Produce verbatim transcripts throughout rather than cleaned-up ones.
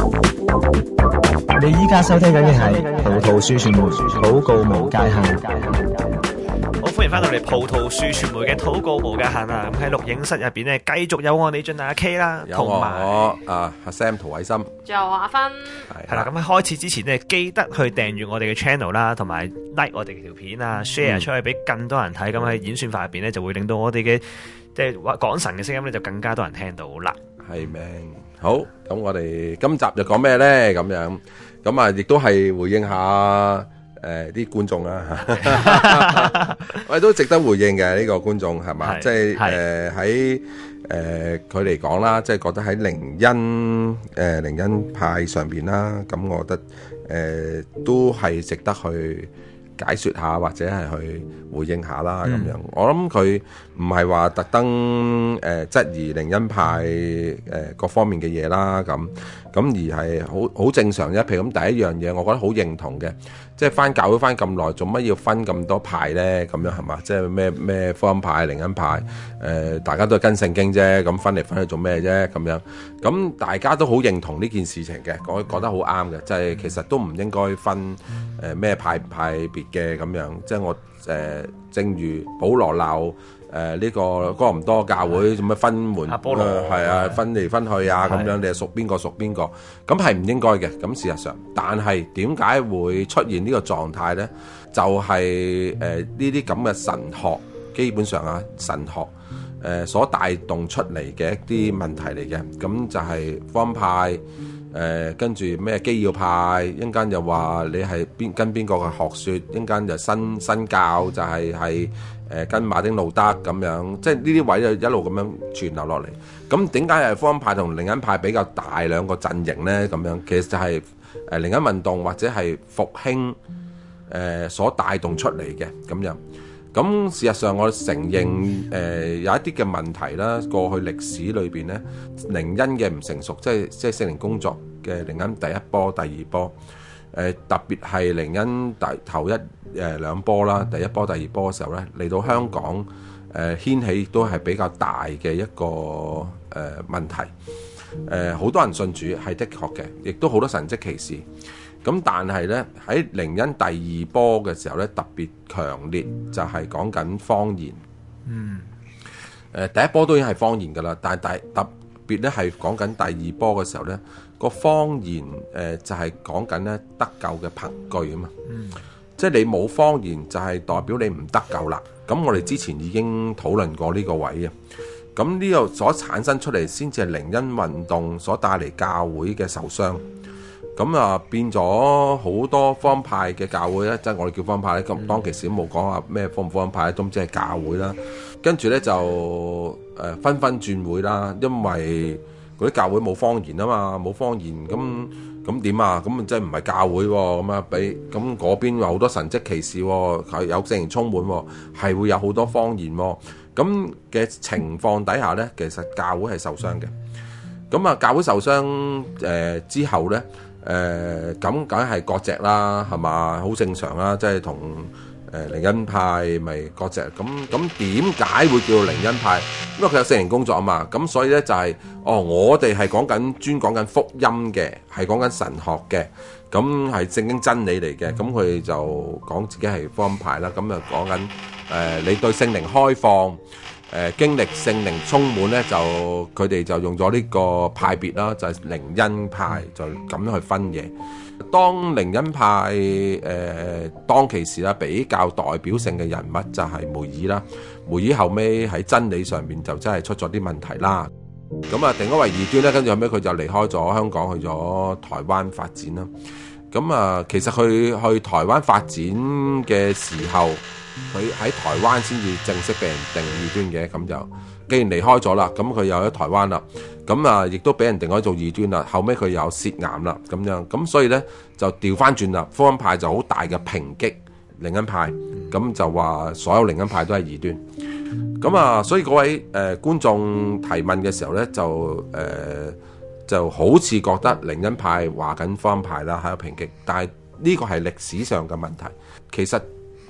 你依家收聽緊嘅係葡萄樹傳媒禱告無界限。 好，歡迎翻到嚟葡萄樹傳媒嘅禱告無界限啊！咁喺錄影室入邊咧，繼續有我李俊阿 K 啦， 有我啊阿 Sam 涂偉森， 仲有阿芬， 係啦。咁喺開始之前咧，記得去訂閱我哋嘅 channel 啦，同埋 like 我哋條片啊 ，share 出去俾更多人睇。咁喺演算法入邊咧，就會令到我哋嘅即係話講神嘅聲音咧，就更加多人聽到啦。係咪？好，咁我哋今集就講咩咧？咁樣咁啊，亦都係回應下。誒啲觀眾啦，我哋都值得回應嘅呢個觀眾係嘛？即係誒喺誒佢嚟講啦，即係覺得喺靈恩誒靈恩派上邊啦，咁我覺得誒都係值得去解説下或者係去回應下啦咁樣。我諗佢唔係話特登誒質疑靈恩派誒各方面嘅嘢啦，咁咁而係好好正常啫。譬如咁第一樣嘢，我覺得好認同嘅。即係翻教會翻咁耐，做乜要分咁多派咧？咁樣係嘛？即係咩咩福音派、靈恩派？誒、呃，大家都係跟聖經啫，咁分嚟分去做咩啫？咁樣咁大家都好認同呢件事情嘅，我覺得好啱嘅。即係其實都唔應該分誒咩、呃、派派別嘅咁樣。即係我誒、呃，正如保羅鬧。誒、呃、呢、這個哥林多教會做咩分門？阿波羅係啊，分嚟分去啊，咁樣你係屬邊個屬邊個？咁係唔應該嘅。咁事實上，但係點解會出現呢個狀態咧？就係誒呢啲咁嘅神學，基本上啊神學誒、呃、所帶動出嚟嘅一啲問題嚟嘅。咁就係福音派誒，跟住咩基要派，一陣間又話你係邊跟邊個嘅學説，一陣間就新新教就係係。誒跟馬丁路德咁樣，即係呢啲位就一路咁樣傳流落嚟。咁點解係福音派同靈恩派比較大兩個陣營咧？咁樣其實就係誒靈恩運動或者係復興誒、呃、所帶動出嚟嘅咁樣。咁事實上我承認誒、呃、有一啲嘅問題啦，過去歷史裏邊咧靈恩嘅唔成熟，即係即係聖靈工作嘅靈恩第一波、第二波。誒、呃、特別係靈恩第頭一誒、呃、兩波啦，第一波、第二波嘅時候咧，嚟到香港誒、呃、掀起都係比較大嘅一個誒、呃、問題。誒、呃、好多人信主係的確嘅，亦都好多神蹟奇事。咁但係咧喺靈恩第二波嘅時候咧，特別強烈就係講緊方言。嗯。誒、呃、第一波都已經係方言㗎啦，但係特別咧係講緊第二波嘅時候咧。個方言誒、呃、就係講緊咧得救嘅憑據啊嘛，嗯、即係你冇方言就係代表你唔得救啦。咁我哋之前已經討論過呢個位啊。咁呢個所產生出嚟先至係靈恩運動所帶嚟教會嘅受傷。咁啊變咗好多福音派嘅教會咧，即係我哋叫福音派咧。咁、嗯、當其時都冇講話咩福唔福音派咧，都即係教會啦。跟住咧就誒紛紛轉會啦，因為嗰啲教會冇方言啊嘛，冇方言咁咁點啊？咁即係唔係教會喎？咁啊，俾咁嗰邊有好多神蹟奇事喎，係有聖靈充滿喎，係會有好多方言喎。咁嘅情況底下咧，其實教會係受傷嘅。咁啊，教會受傷誒、呃、之後咧，誒咁梗係割席啦，係嘛？好正常啦，即係同。誒靈恩派咪各隻咁咁點解會叫靈恩派？因為佢有聖靈工作啊嘛，咁所以咧就係、是、哦，我哋係講緊專講緊福音嘅，係講緊神學嘅，咁係正經真理嚟嘅，咁佢哋就講自己係福音派啦，咁就講緊誒你對聖靈開放，誒、呃、經歷聖靈充滿咧，就佢哋就用咗呢個派別啦，就係、是、靈恩派，就咁樣去分嘢。當靈恩派誒、呃、當其時啦，比較代表性嘅人物就係梅爾啦。梅爾後尾喺真理上面就真係出咗啲問題啦。咁啊，定咗為異端咧，跟住後尾佢就離開咗香港，去咗台灣發展啦。咁啊，其實佢去，去台灣發展嘅時候，佢喺台灣先至正式被人定異端嘅。咁就既然離開咗啦，咁佢又喺台灣啦。咁啊，亦都俾人定咗做異端啦。後尾佢有涉癌啦，咁樣咁，所以咧就調翻轉啦。福音派就好大嘅抨擊靈恩派，咁就話所有靈恩派都係異端。咁啊，所以嗰位誒、呃、觀眾提問嘅時候咧，就誒、呃、就好似覺得靈恩派話緊福音派啦喺度抨擊，但係呢個係歷史上嘅問題。其實誒、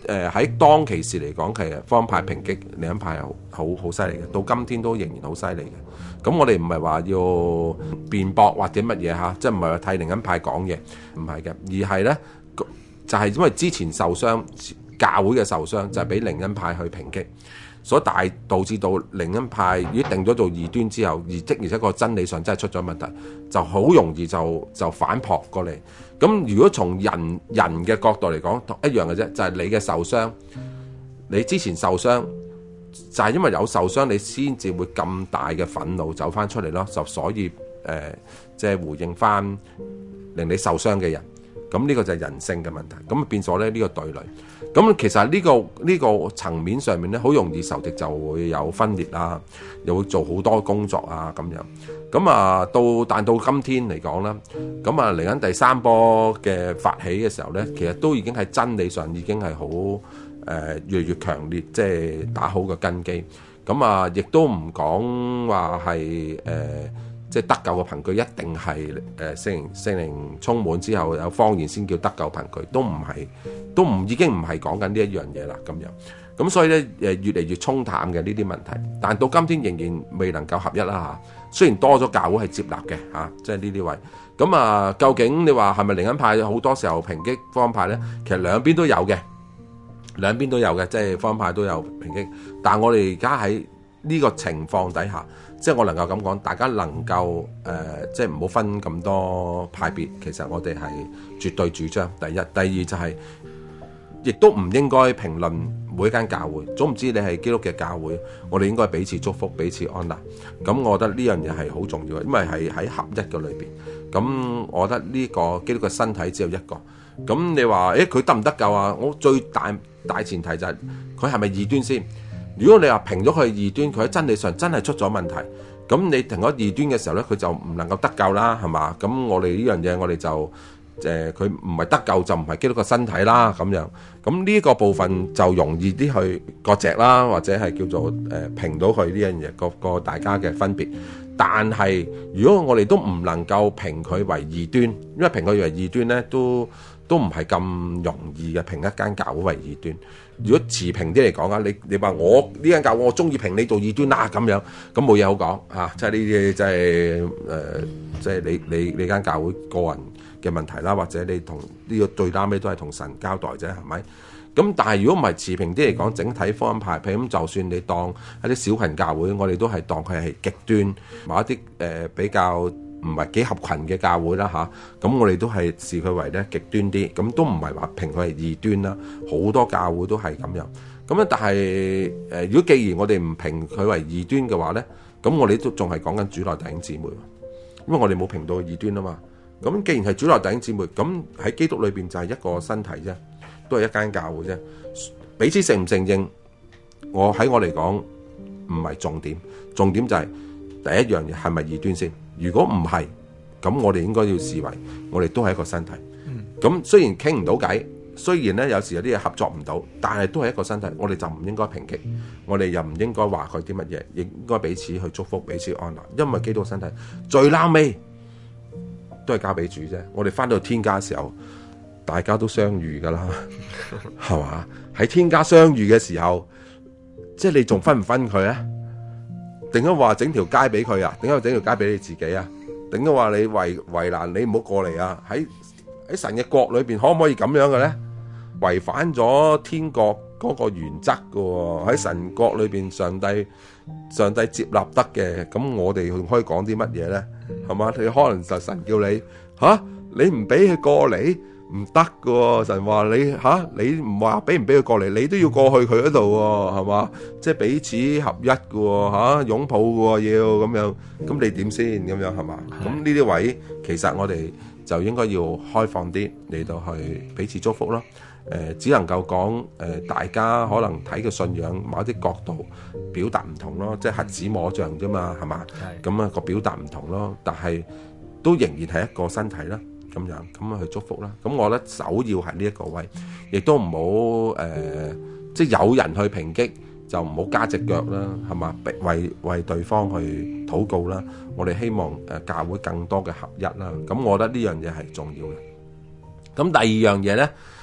誒喺當其時嚟講，其實福音派抨擊靈恩派係好好犀利嘅，到今天都仍然好犀利嘅。咁我哋唔係話要辯駁或者乜嘢嚇，即係唔係話替靈恩派講嘢，唔係嘅，而係咧就係、是、因為之前受傷，教會嘅受傷就係俾靈恩派去抨擊，所以大導致到靈恩派已經定咗做異端之後，而即而且個真理上真係出咗問題，就好容易就就反撲過嚟。咁如果從人人嘅角度嚟講，一樣嘅啫，就係、是、你嘅受傷，你之前受傷就係、是、因為有受傷，你先至會咁大嘅憤怒走翻出嚟咯。就所以誒，即、呃、係、就是、回應翻令你受傷嘅人。咁呢個就係人性嘅問題，咁變咗咧呢個對壘。咁其實呢、呢個呢、呢個層面上面咧，好容易仇敵就會有分裂啦，又會做好多工作啊咁樣。咁啊到但到今天嚟講啦，咁啊嚟緊第三波嘅發起嘅時候咧，其實都已經喺真理上已經係好誒越嚟越強烈，即係打好個根基。咁啊亦都唔講話係誒。呃即係得救嘅憑據一定係誒聖靈聖靈充滿之後有方言先叫得救憑據，都唔係，都唔已經唔係講緊呢一樣嘢啦咁樣。咁所以咧誒越嚟越沖淡嘅呢啲問題，但到今天仍然未能夠合一啦嚇。雖然多咗教會係接納嘅嚇，即係呢啲位。咁啊，究竟你話係咪靈恩派好多時候抨擊福音派咧？其實兩邊都有嘅，兩邊都有嘅，即係福音派都有抨擊。但係我哋而家喺呢個情況底下。即係我能夠咁講，大家能夠誒、呃，即係唔好分咁多派別。其實我哋係絕對主張第一，第二就係、是，亦都唔應該評論每一間教會。總唔知你係基督嘅教會，我哋應該彼此祝福、彼此安慰。咁我覺得呢樣嘢係好重要嘅，因為係喺合一嘅裏邊。咁我覺得呢個基督嘅身體只有一個。咁你話誒佢得唔得救啊？我最大大前提就係佢係咪異端先？如果你話評咗佢係異端，佢喺真理上真係出咗問題，咁你評咗異端嘅時候咧，佢就唔能夠得救啦，係嘛？咁我哋呢樣嘢，我哋就誒佢唔係得救就唔係基督嘅身體啦，咁樣。咁呢個部分就容易啲去割席啦，或者係叫做誒、呃、評到佢呢樣嘢個個大家嘅分別。但係如果我哋都唔能夠評佢為異端，因為評佢為異端咧都都唔係咁容易嘅，評一間教會為異端。如果持平啲嚟講啊，你你話我呢間教會我中意評你做異端啦咁樣，咁冇嘢好講嚇，即係呢啲即係誒，即係你你你間教會個人嘅問題啦，或者你同呢個最啱尾都係同神交代啫，係咪？咁但係如果唔係持平啲嚟講，整體福音派，譬如咁，就算你當一啲小群教會，我哋都係當佢係極端，某一啲誒、呃、比較唔係幾合群嘅教會啦吓，咁我哋都係視佢為咧極端啲，咁都唔係話評佢係異端啦。好多教會都係咁樣，咁咧但係誒、呃，如果既然我哋唔評佢為異端嘅話咧，咁我哋都仲係講緊主內弟兄姊妹，因為我哋冇評到異端啊嘛。咁既然係主內弟兄姊妹，咁喺基督裏邊就係一個身體啫。都係一間教會啫，彼此承唔承認，我喺我嚟講唔係重點，重點就係第一樣嘢係咪異端先？如果唔係，咁我哋應該要視為我哋都係一個身體。咁、嗯、雖然傾唔到偈，雖然咧有時有啲嘢合作唔到，但係都係一個身體，我哋就唔應該抨擊，嗯、我哋又唔應該話佢啲乜嘢，亦應該彼此去祝福，彼此安樂，因為基督身體最撈尾都係交俾主啫。我哋翻到天家嘅時候，大家都相遇噶啦，係嘛？喺天家相遇嘅時候，即係你仲分唔分佢啊？定係話整條街俾佢啊？定係整條街俾你自己啊？定係話你為為難你唔好過嚟啊？喺喺神嘅國裏邊可唔可以咁樣嘅咧？違反咗天國嗰個原則噶喎，喺神國裏邊，上帝上帝接納得嘅，咁我哋可以講啲乜嘢咧？係嘛？你可能就神叫你吓、啊，你唔俾佢過嚟。唔得噶，神話你吓、啊，你唔話俾唔俾佢過嚟，你都要過去佢嗰度喎，係嘛？即係彼此合一噶吓，擁抱噶要咁樣，咁你點先咁樣係嘛？咁呢啲位其實我哋就應該要開放啲嚟到去彼此祝福咯。誒、呃，只能夠講誒，大家可能睇嘅信仰某一啲角度表達唔同咯，即係瞎子摸象啫嘛，係嘛？咁啊個表達唔同咯，但係都仍然係一個身體啦。咁樣咁啊去祝福啦，咁我覺得首要係呢一個位，亦都唔好誒，即係有人去抨擊就唔好加隻腳啦，係嘛？為為對方去禱告啦，我哋希望誒教會更多嘅合一啦，咁我覺得呢樣嘢係重要嘅。咁第二樣嘢咧，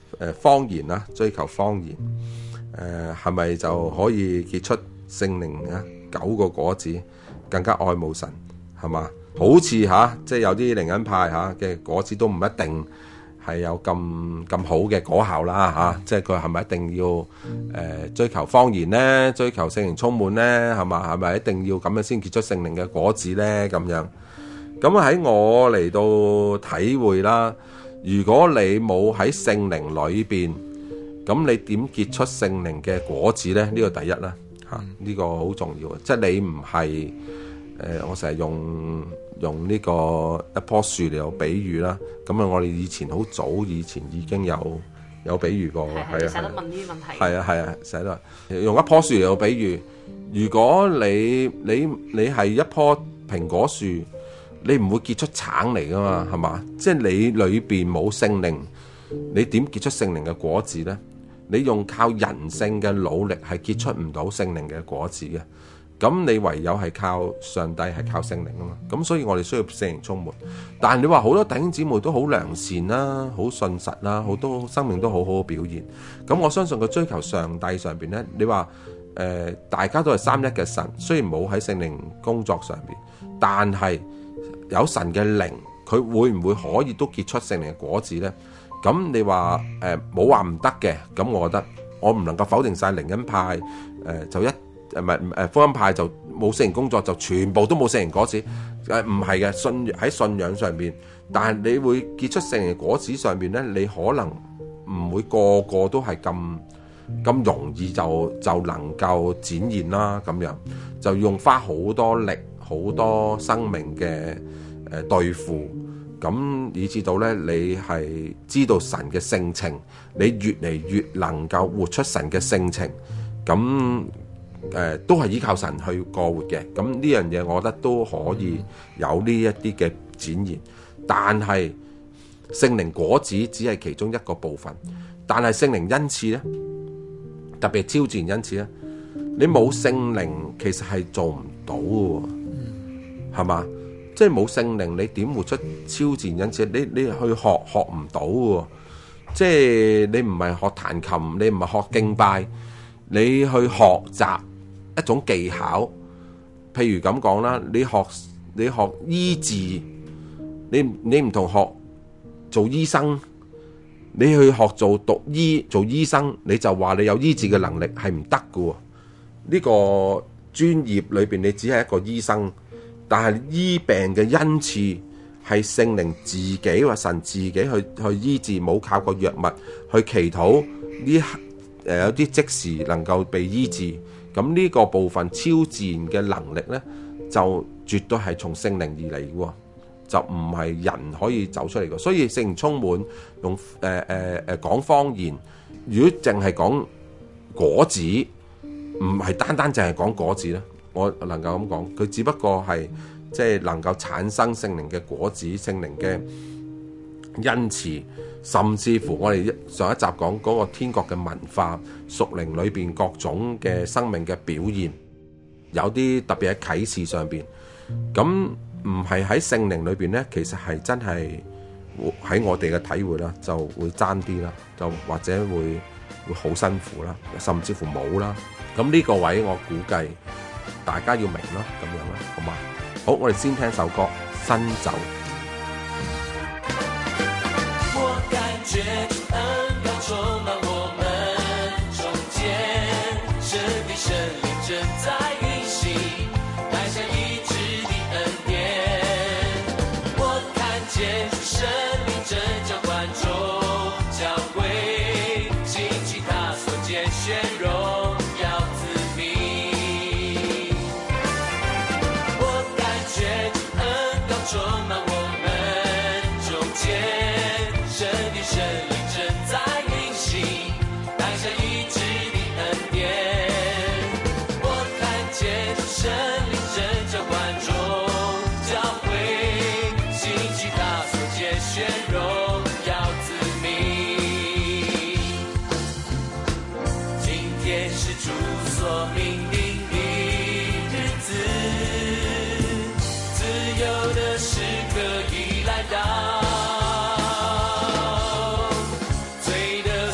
誒方言啦，追求方言，誒係咪就可以結出聖靈啊九個果子，更加愛慕神係嘛？好似嚇、啊，即係有啲靈恩派嚇嘅果子都唔一定係有咁咁好嘅果效啦嚇、啊，即係佢係咪一定要誒、呃、追求方言呢？追求聖靈充滿呢？係嘛？係咪一定要咁樣先結出聖靈嘅果子呢？咁樣咁喺我嚟到體會啦。如果你冇喺聖靈裏邊，咁你點結出聖靈嘅果子呢？呢個第一啦嚇，呢個好重要嘅，即係你唔係誒，我成日用用呢個一棵樹嚟有比喻啦。咁啊，我哋以前好早以前已經有有比喻過嘅，係啊， 成日都問呢啲問題。 係啊係啊，成日都係用一棵樹嚟有比喻。如果你你你係一棵蘋果樹，你唔會結出橙嚟噶嘛，係嘛？即係你裏邊冇聖靈，你點結出聖靈嘅果子呢？你用靠人性嘅努力係結出唔到聖靈嘅果子嘅。咁你唯有係靠上帝，係靠聖靈啊嘛。咁所以我哋需要聖靈充滿。但係你話好多弟兄姊妹都好良善啦，好信實啦，好多生命都好好嘅表現。咁我相信佢追求上帝上邊呢，你話誒、呃、大家都係三一嘅神，雖然冇喺聖靈工作上邊，但係有神嘅靈，佢會唔會可以都結出聖靈嘅果子呢？咁你話誒冇話唔得嘅，咁、呃、我覺得我唔能夠否定晒靈恩派誒、呃、就一誒唔係誒福音派就冇聖靈工作就全部都冇聖靈果子誒，唔係嘅，信喺信仰上邊，但係你會結出聖靈嘅果子上邊呢，你可能唔會個個都係咁咁容易就就能夠展現啦，咁樣就用花好多力好多生命嘅誒對付，咁以至到咧你係知道神嘅性情，你越嚟越能夠活出神嘅性情，咁誒、呃、都係依靠神去過活嘅。咁呢樣嘢我覺得都可以有呢一啲嘅展現，但係聖靈果子只係其中一個部分，但係聖靈恩賜咧，特別係超自然恩賜咧，你冇聖靈其實係做唔到嘅，係嘛？即係冇聖靈，你點活出超自然恩賜？你你去學學唔到嘅，即係你唔係學彈琴，你唔係學敬拜，你去學習一種技巧。譬如咁講啦，你學你學醫治，你你唔同學做醫生，你去學做讀醫做醫生，你就話你有醫治嘅能力係唔得嘅。呢個專業裏邊，你只係一個醫生。但係醫病嘅恩賜係聖靈自己或神自己去去醫治，冇靠過藥物去祈禱呢，誒有啲即時能夠被醫治。咁呢個部分超自然嘅能力呢，就絕對係從聖靈而嚟嘅，就唔係人可以走出嚟嘅。所以聖靈充滿用誒誒誒講方言，如果淨係講果子，唔係單單淨係講果子咧。我能夠咁講，佢只不過係即係能夠產生聖靈嘅果子、聖靈嘅恩賜，甚至乎我哋上一集講嗰個天國嘅文化、屬靈裏邊各種嘅生命嘅表現，有啲特別喺啟示上邊，咁唔係喺聖靈裏邊呢，其實係真係喺我哋嘅體會啦，就會爭啲啦，就或者會會好辛苦啦，甚至乎冇啦。咁呢個位我估計。大家要明咯，咁樣啦，好嘛？好，我哋先聽首歌《新酒》。 我感覺恩膏充滿我們中間，神的聖靈正在運行，帶下醫治的恩典。我看見主聖靈正澆灌眾教會，興起他所揀選榮耀子民。充滿我們中間，神的聖靈正在運行，帶下醫治的恩典。我看見主聖靈正澆灌眾教會，興起他所揀選榮耀子民。今天是主所命定的日子，自由的時刻已來到，罪的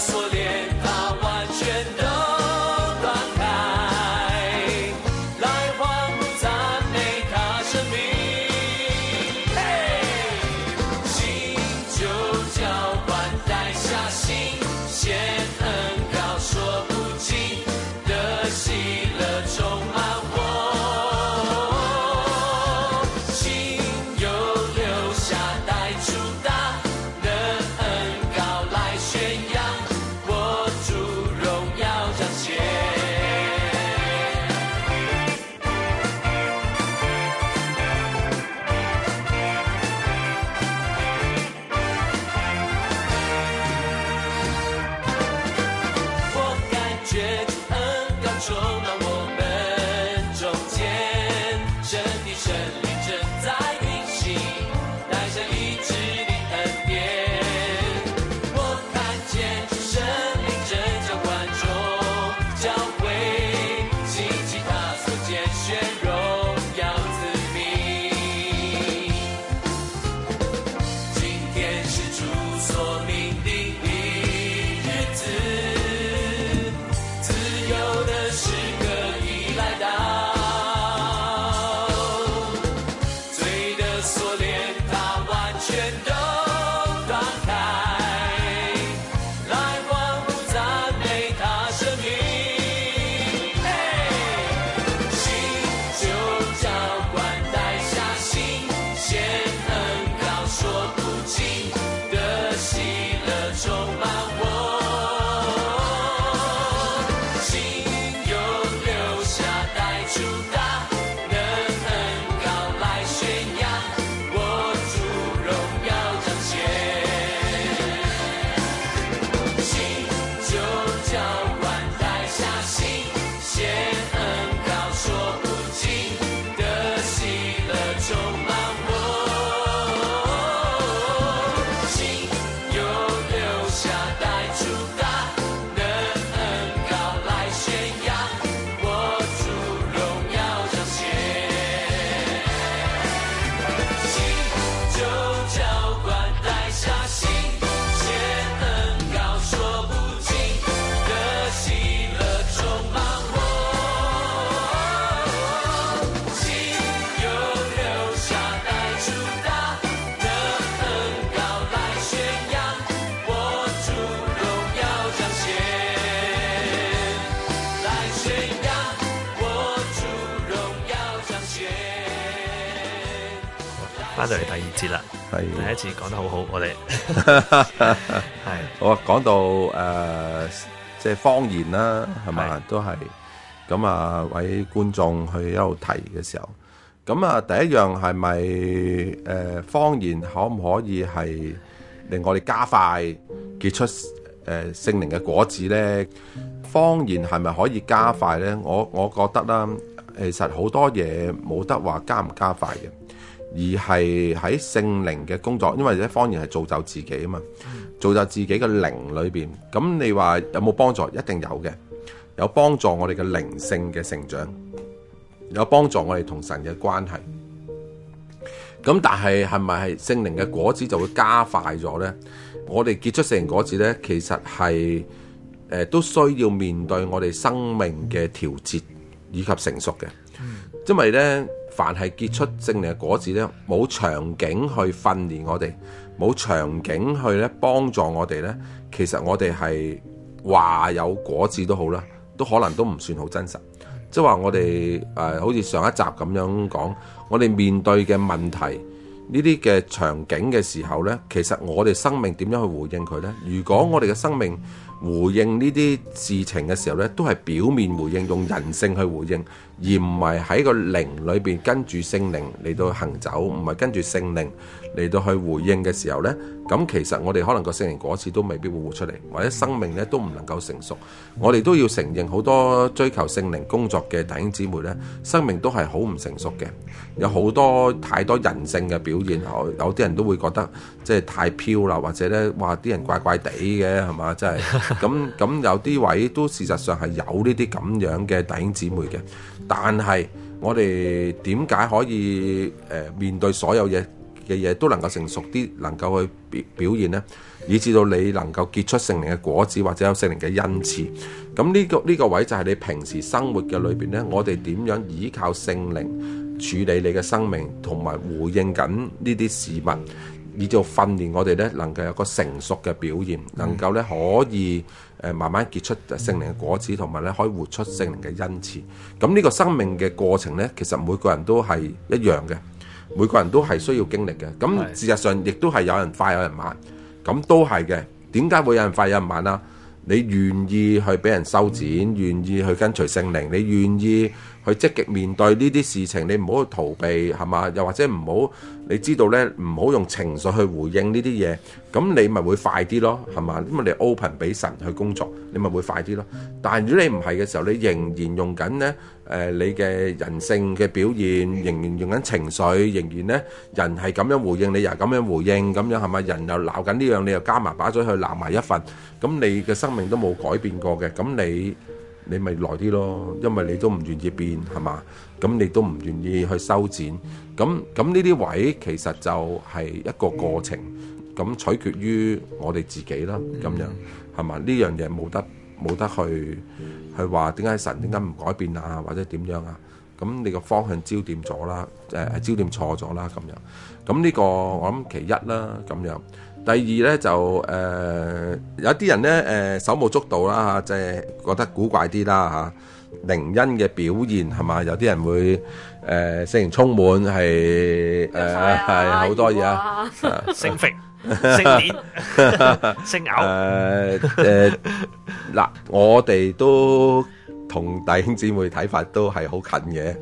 翻到嚟第二節啦， 係第一次講得好好，我哋係好啊，講到誒、呃，即係方言啦，係嘛，都係咁啊，位觀眾去一路提嘅時候，咁啊，第一樣係咪誒方言可唔可以係令我哋加快結出誒、呃、聖靈嘅果子咧？方言係咪可以加快咧？我我覺得啦，其實好多嘢冇得話加唔加快嘅。而係喺聖靈嘅工作，因為咧方言係造就自己啊嘛，造就自己嘅靈裏邊。咁你話有冇幫助？一定有嘅，有幫助我哋嘅靈性嘅成長，有幫助我哋同神嘅關係。咁但係係咪係聖靈嘅果子就會加快咗呢？我哋結出聖靈果子呢，其實係誒、呃、都需要面對我哋生命嘅調節以及成熟嘅，因為呢。凡係結出聖靈嘅果子咧，冇場景去訓練我哋，冇場景去咧幫助我哋咧，其實我哋係話有果子都好啦，都可能都唔算好真實。即係話我哋誒、呃，好似上一集咁樣講，我哋面對嘅問題呢啲嘅場景嘅時候咧，其實我哋生命點樣去回應佢咧？如果我哋嘅生命回應呢啲事情嘅時候咧，都係表面回應，用人性去回應，而唔係喺個靈裏邊跟住聖靈嚟到行走，唔係跟住聖靈嚟到去回應嘅時候呢，咁其實我哋可能個聖靈果子都未必會活出嚟，或者生命咧都唔能夠成熟。我哋都要承認好多追求聖靈工作嘅弟兄姊妹呢，生命都係好唔成熟嘅，有好多太多人性嘅表現，有啲人都會覺得即係太飄啦，或者呢話啲人怪怪地嘅係嘛，真係咁咁有啲位都事實上係有呢啲咁樣嘅弟兄姊妹嘅。但係我哋點解可以誒、呃、面對所有嘢嘅嘢都能夠成熟啲，能夠去表表現呢？以至到你能夠結出聖靈嘅果子，或者有聖靈嘅恩賜。咁呢、這個呢、這個位就係你平時生活嘅裏邊呢，我哋點樣依靠聖靈處理你嘅生命，同埋回應緊呢啲事物，以至訓練我哋呢能夠有個成熟嘅表現，能夠呢可以誒慢慢結出聖靈嘅果子，同埋呢可以活出聖靈嘅恩賜。咁呢個生命嘅過程呢，其實每個人都係一樣嘅，每個人都係需要經歷嘅。咁事實上亦都係有人快有人慢，咁都係嘅。點解會有人快有人慢啊？你願意去俾人修剪，願意去跟隨聖靈，你願意去積極面對呢啲事情，你唔好去逃避，係嘛？又或者唔好，你知道呢，唔好用情緒去回應呢啲嘢，咁你咪會快啲咯，係嘛？因為你 open 俾神去工作，你咪會快啲咯。但係如果你唔係嘅時候，你仍然用緊呢，誒、呃、你嘅人性嘅表現，仍然用緊情緒，仍然呢，人係咁樣回應，你又咁樣回應，咁樣係咪？人又鬧緊呢樣，你又加埋把嘴去鬧埋一份，咁你嘅生命都冇改變過嘅，咁你你咪耐啲咯，因為你都唔願意變，係嘛？咁你都唔願意去修剪，咁咁呢啲位其實就係一個過程，咁取決於我哋自己啦，咁樣係嘛？呢樣嘢冇得冇得去去話點解神點解唔改變啊，或者點樣啊？咁你個方向焦點咗啦，誒、呃、焦點錯咗啦，咁樣。咁呢個我諗其一啦，咁樣。第二咧就誒、呃、有啲人咧誒、呃、手舞足蹈啦嚇，即係覺得古怪啲啦嚇，靈恩嘅表現係嘛？有啲人會誒聖靈充滿係誒係好多嘢啊， 升肥、升年、升牛。 誒誒嗱，我哋都同弟兄姊妹睇法都係好近嘅，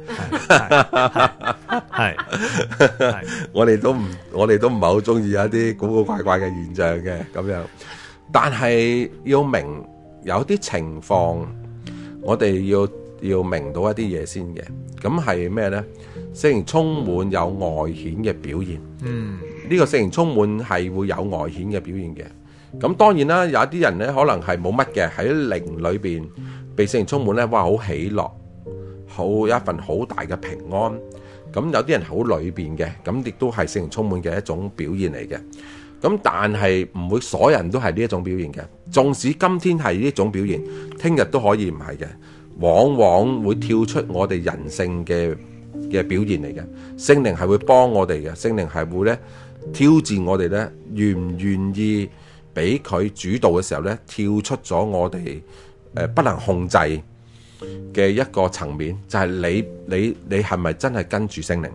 係我哋都唔，我哋都唔係好中意一啲古古怪怪嘅現象嘅咁樣。但係要明有啲情況，我哋要要明到一啲嘢先嘅。咁係咩呢？聖靈充滿有外顯嘅表現。嗯，呢個聖靈充滿係會有外顯嘅表現嘅。咁當然啦，有一啲人咧可能係冇乜嘅，喺靈裏邊被聖靈充滿咧，哇，好喜樂，好有一份好大嘅平安。咁有啲人好裏邊嘅，咁亦都係聖靈充滿嘅一種表現嚟嘅。咁但係唔會所有人都係呢一種表現嘅。縱使今天係呢一種表現，聽日都可以唔係嘅，往往會跳出我哋人性嘅嘅表現嚟嘅。聖靈係會幫我哋嘅，聖靈係會咧挑戰我哋咧，願唔願意俾佢主導嘅時候咧，跳出咗我哋誒、呃、不能控制嘅一個層面，就係、是、你你你係咪真係跟住聖靈咧？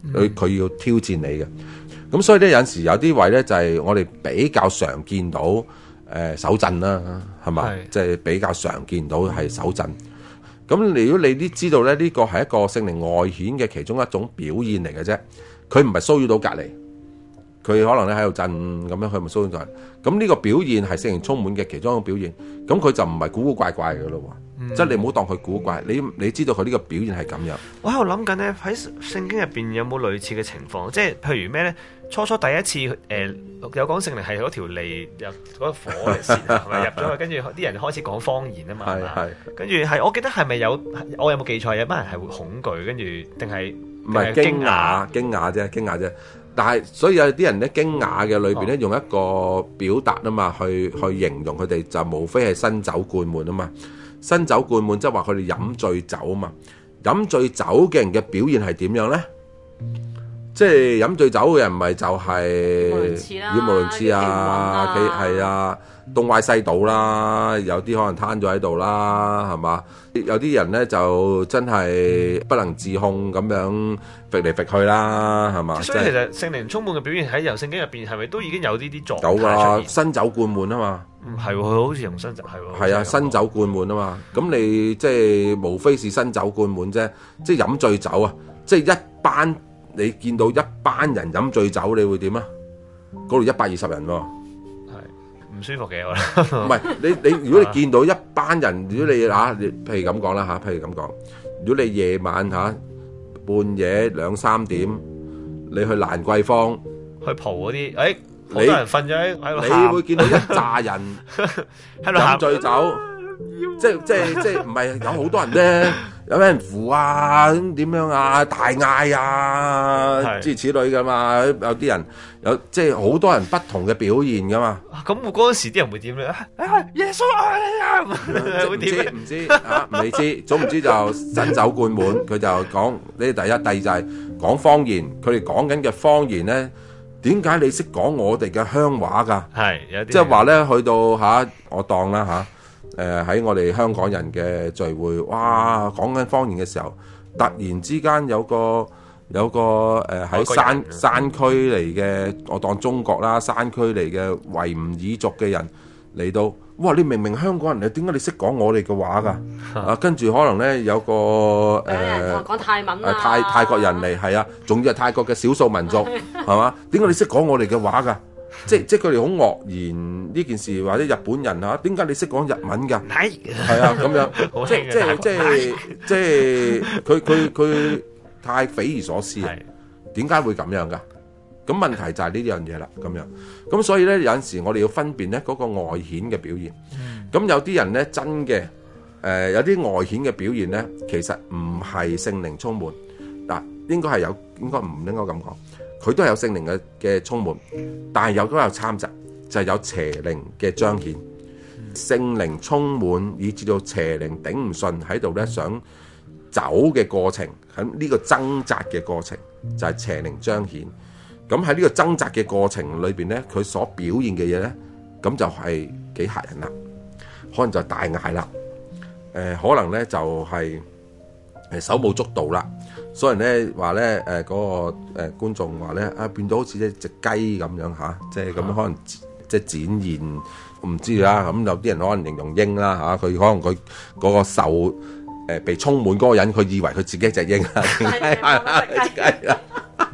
佢佢要挑戰你嘅。咁所以咧有陣時有啲位咧就係我哋比較常見到誒、呃、手震啦，係嘛？即係、就是、比較常見到係手震。咁如果你啲知道咧，呢個係一個聖靈外顯嘅其中一種表現嚟嘅啫，佢唔係騷擾到隔離，佢可能咧喺度震咁樣，佢咪騷擾到人。咁呢個表現係聖靈充滿嘅其中一個表現，咁佢就唔係古古怪怪嘅咯喎。嗯、即係你唔好當佢古怪，你你知道佢呢個表現係咁樣。 我喺度諗緊咧，喺聖經入邊有冇類似嘅情況？即係譬如咩咧？初初第一次誒、呃、有講聖靈係嗰條脷入嗰個火嚟先，係咪入咗去？跟住啲人開始講方言啊嘛，係嘛？跟住係我記得係咪有？我有冇記錯？有班人係會恐懼，跟住定係唔係驚訝？驚訝啫，驚訝啫。但係所以有啲人咧驚訝嘅裏邊咧，用一個表達啊嘛，去去形容佢哋就無非係新酒灌滿啊嘛。新酒灌滿即係話佢哋飲醉酒啊嘛。飲醉酒嘅人嘅表現係點樣咧？即係飲醉酒嘅人咪就係語無倫次啊，佢係啊，東歪西倒啦，有啲可能攤咗喺度啦，係嘛？有啲人咧就真係不能自控咁樣揈嚟揈去啦，係嘛？ 所以其實聖靈充滿嘅表現喺由聖經入邊係咪都已經有呢啲狀態有啊，新酒灌滿啊嘛。 唔係喎，佢好似用新酒係喎。 係啊，新酒灌滿啊嘛。咁你即係無非是新酒灌滿啫，即係飲醉酒啊，即係一班。你見到一班人飲醉酒，你會點啊？嗰度一百二十人喎， 係唔舒服嘅我覺得。 唔係你你，如果你見到一班人，如果你啊，你譬如咁講啦嚇，譬如咁講，如果你夜晚嚇、啊、半夜兩三點，你去蘭桂坊去蒲嗰啲，誒好多人瞓咗喺度， 你會見到一紮人喺度飲醉酒，即係即係即係唔係有好多人咧？有咩人扶啊？咁點樣啊？大嗌啊！諸如此類噶嘛。有啲人有即係好多人不同嘅表現噶嘛。 咁我嗰陣時啲人會點咧？耶穌愛你啊！會點？ 唔知啊？未知。總唔知就新酒灌滿，佢就講呢第一，第二就係講方言。佢哋講緊嘅方言咧，點解你識講我哋嘅鄉話㗎？係有啲即係話咧，去到嚇我當啦嚇。誒喺、呃、我哋香港人嘅聚會，哇！講緊方言嘅時候，突然之間有個有個誒喺、呃、山山區嚟嘅，我當中國啦，山區嚟嘅維吾爾族嘅人嚟到，哇！你明明香港人，你點解你識講我哋嘅話㗎？啊，跟住可能咧有個誒講、呃、泰文啊， 泰泰國人嚟，係啊，仲要係泰國嘅少數民族，係嘛？點解你識講我哋嘅話㗎？即即佢哋好愕然呢件事，或者日本人嚇點解你識講日文㗎？係係啊咁樣，即即即即佢佢佢太匪夷所思啊！點解會咁樣㗎？咁問題就係呢樣嘢啦，咁樣咁所以咧有陣時我哋要分辨咧嗰個外顯嘅表現。咁有啲人咧真嘅誒、呃、有啲外顯嘅表現咧，其實唔係聖靈充滿嗱，應該係有，應該唔應該咁講。佢都係有聖靈嘅嘅充滿，但係有都有摻雜，就係、是、有邪靈嘅彰顯。聖靈充滿，以至到邪靈頂唔順喺度咧，想走嘅過程，喺呢個掙扎嘅過程，就係、是、邪靈彰顯。咁喺呢個掙扎嘅過程裏邊咧，佢所表現嘅嘢咧，咁就係幾嚇人啦。可能就大嗌啦，誒、呃，可能咧就係、是。誒手舞足蹈啦，所以咧話咧誒嗰個誒觀眾話咧啊變到好似一隻雞咁樣嚇，即係咁樣可能即係展現唔知啦。咁有啲人可能形容鷹啦嚇，佢可能佢嗰個受誒被充滿嗰個人，佢以為佢自己一隻鷹啊，隻雞啊，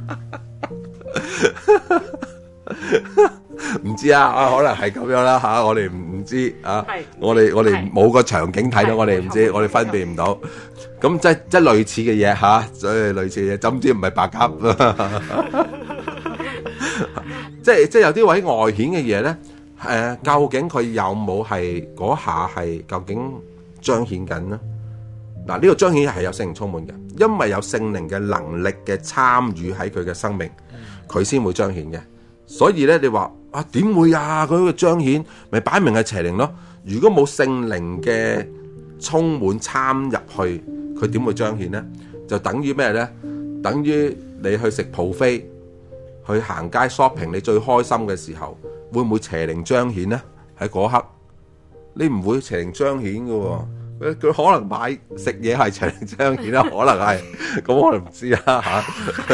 唔知啊啊，可能係咁樣啦嚇，我哋唔唔知啊，我哋我哋冇個場景睇到，我哋唔知，我哋分辨唔到。咁即即類似嘅嘢嚇，所以類似嘅嘢，怎知唔係白鴿？即即有啲位外顯嘅嘢咧，誒，究竟佢有冇係嗰下係究竟彰顯緊呢？嗱，呢個彰顯係有聖靈充滿嘅，因為有聖靈嘅能力嘅參與喺佢嘅生命，佢先會彰顯嘅。所以咧，你話啊點會啊？佢個彰顯咪擺明係邪靈咯？如果冇聖靈嘅充滿參入去，佢點會彰顯呢？就等於咩呢？等於你去食 buffet，去行街 shopping，你最開心嘅時候，會唔會邪靈彰顯呢？喺嗰刻，你唔會邪靈彰顯嘅喎。 佢佢可能買食嘢係邪靈彰顯啦，可能係，咁我哋唔知啊嚇。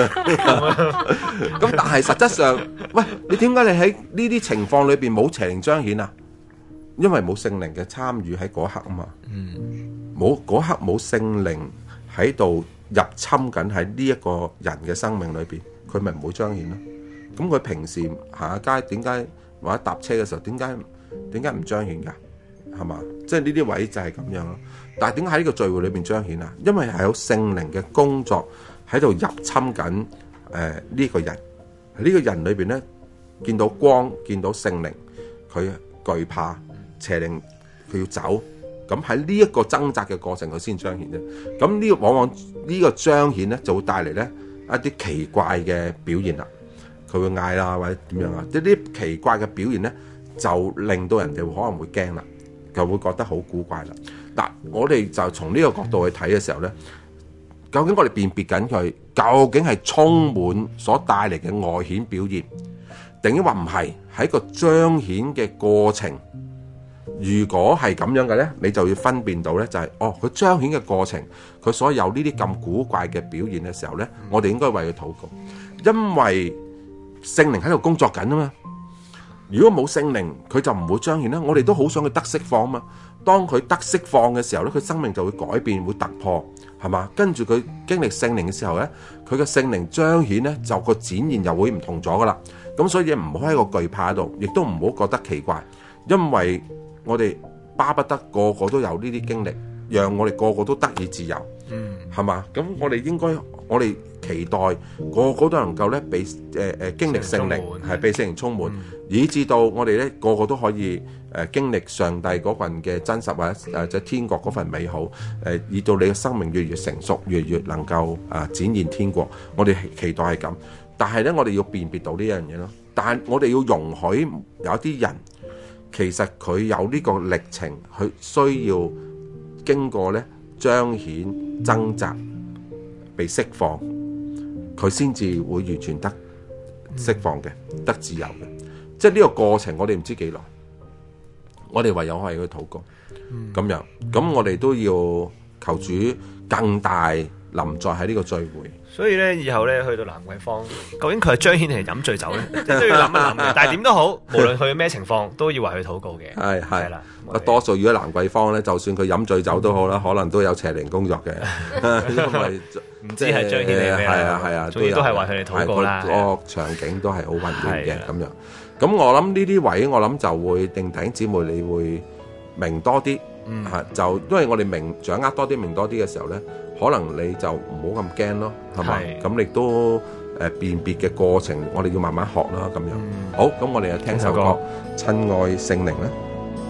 咁但係實質上，喂，你點解你喺呢啲情況裏邊冇邪靈彰顯啊？因為冇聖靈嘅參與喺嗰刻啊嘛，冇嗰刻冇聖靈喺度入侵緊喺呢一個人嘅生命裏邊，佢咪唔會彰顯咯。咁佢平時行下街點解或者搭車嘅時候點解點解唔彰顯㗎？係嘛？即係呢啲位就係咁樣咯。但係點解喺呢個聚會裏邊彰顯啊？因為係有聖靈嘅工作喺度入侵緊誒呢個人。喺呢個人裏邊咧，見到光，見到聖靈，佢懼怕邪靈，佢要走。咁喺呢一個掙扎嘅過程，佢先彰顯啫。咁呢個往往呢個彰顯咧，就會帶嚟咧一啲奇怪嘅表現啦。佢會嗌啦，或者點樣啊？即係呢啲奇怪嘅表現咧，就令到人哋可能會驚啦。就會覺得好古怪啦。嗱，我哋就從呢個角度去睇嘅時候咧，究竟我哋辨別緊佢，究竟係充滿所帶嚟嘅外顯表現，定抑或唔係喺個彰顯嘅過程？如果係咁樣嘅咧，你就要分辨到咧，就係、是、哦，佢彰顯嘅過程，佢所有呢啲咁古怪嘅表現嘅時候咧，我哋應該為佢禱告，因為聖靈喺度工作緊啊嘛。如果冇聖靈，佢就唔會彰顯啦。我哋都好想佢得釋放啊嘛。當佢得釋放嘅時候咧，佢生命就會改變，會突破，係嘛？跟住佢經歷聖靈嘅時候咧，佢嘅聖靈彰顯咧，就個展現又會唔同咗噶啦。咁所以唔好喺個懼怕度，亦都唔好覺得奇怪，因為我哋巴不得個個都有呢啲經歷，讓我哋個個都得以自由，嗯，係嘛？咁我哋應該，我哋期待個個都能夠咧被誒誒、呃、經歷聖靈，係被聖靈充滿。嗯，以至到我哋咧個個都可以誒、呃、經歷上帝嗰份嘅真實，或者誒即係天國嗰份美好，誒、呃、以到你嘅生命越嚟越成熟，越嚟越能夠啊、呃、展現天國。我哋期待係咁，但係咧我哋要辨別到呢樣嘢咯。但係我哋要容許有一啲人，其實佢有呢個歷程，佢需要經過咧彰顯掙扎、被釋放，佢先至會完全得釋放嘅，得自由嘅。即係呢個過程，我哋唔知幾耐，我哋唯有係去禱告，咁、嗯、樣，咁我哋都要求主更大臨在喺呢個聚會。 所以咧，以後咧去到蘭桂坊，究竟佢係彰顯定係飲醉酒咧，即係都要諗一諗嘅。但係點都好，無論佢咩情況，都要為佢禱告嘅。係係啦， 多數如果蘭桂坊咧，就算佢飲醉酒都好啦，可能都有邪靈工作嘅，因為唔知係彰顯定係咩？ 係啊係啊， 總之都係為佢哋禱告啦。 個場景都係好混亂嘅咁樣。咁我諗呢啲位，我諗就會令弟兄姊妹你會明多啲，嗯，就因為我哋明掌握多啲、明多啲嘅時候咧，可能你就唔好咁驚咯，係咪？咁亦都誒辨別嘅過程，我哋要慢慢學啦，咁樣。嗯、好，咁我哋就聽首歌《親愛聖靈》啦。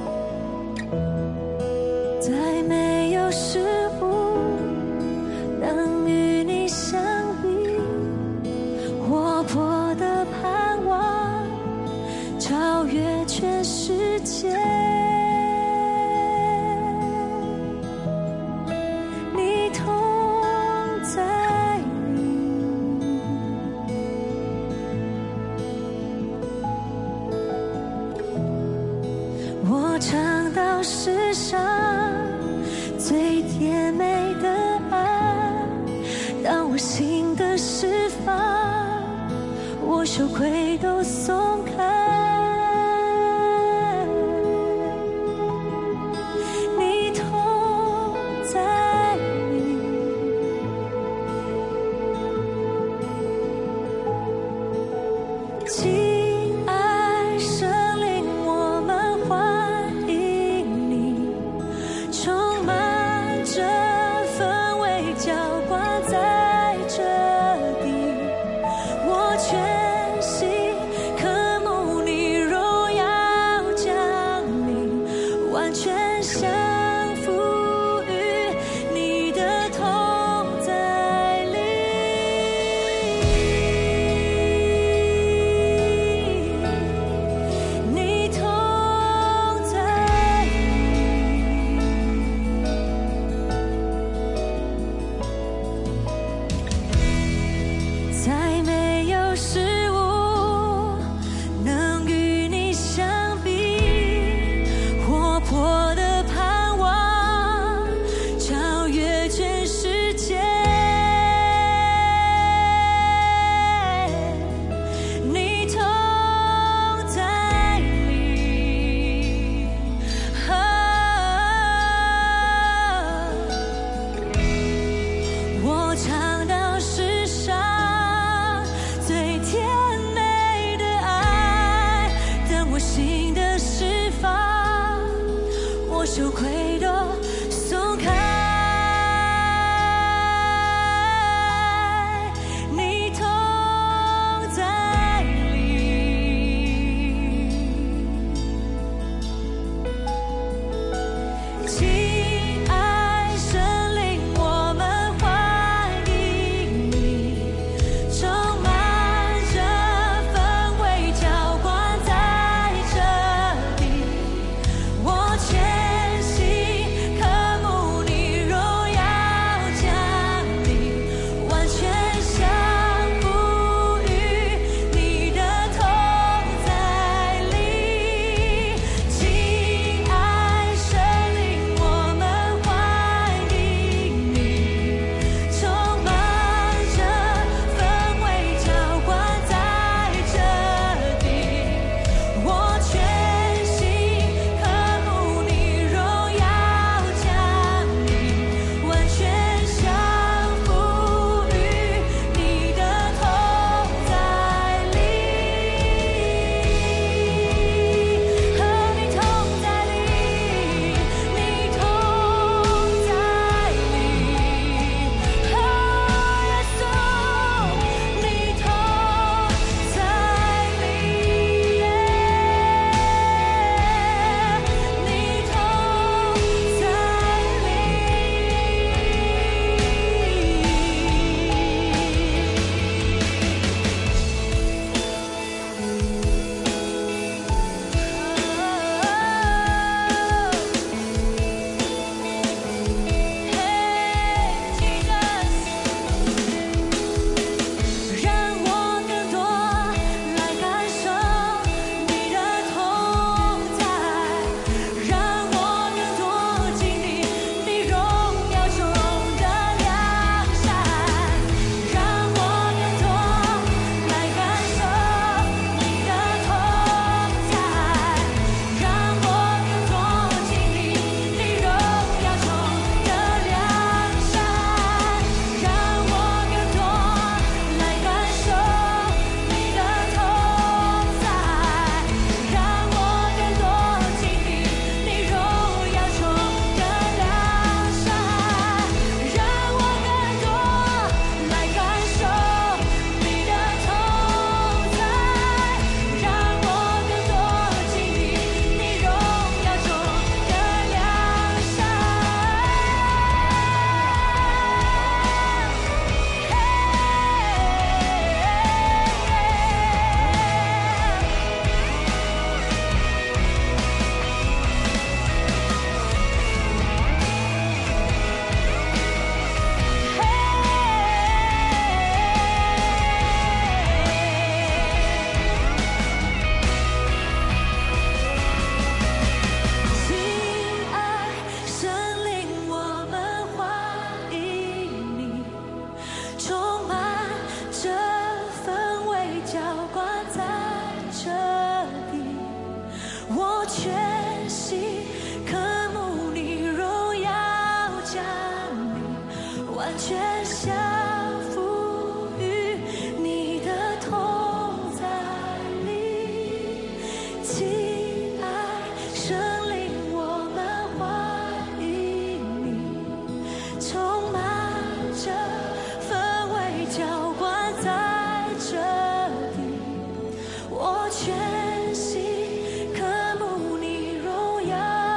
羞愧都鬆開，你同在裡，親愛聖靈，我們歡迎你，充滿着氛圍，澆灌在這地，我全可我心的释放，我羞愧都松开。你同在里，亲爱神灵，我们欢迎你，充满着氛围，浇灌在这里。我全心渴慕你荣耀降临，完全降服于你的同在里。亲爱神灵，我们欢迎你，充满着氛围，浇灌在这里。我全心渴慕你荣耀降临，完全降服于你的同在里。和你同在里，你同在里，和耶稣，你同在里，你同让我更多来感受你的同在，让我更多经历你荣耀中的良善，让我更多来感受你的同在，让我更多经历你荣耀中的良善，让我更多来感受你的同在，让我更多经历你荣耀中的良善，让我更多来感受你的同在，让我更多经历你荣耀中的良善。亲爱神灵，我们欢迎你，充满着氛围，浇灌在这里。我全心渴慕你荣耀降临，完全降服于你的同在里。亲爱神灵，我们欢迎你，充满着氛围，浇灌在这里。我全心渴慕你荣耀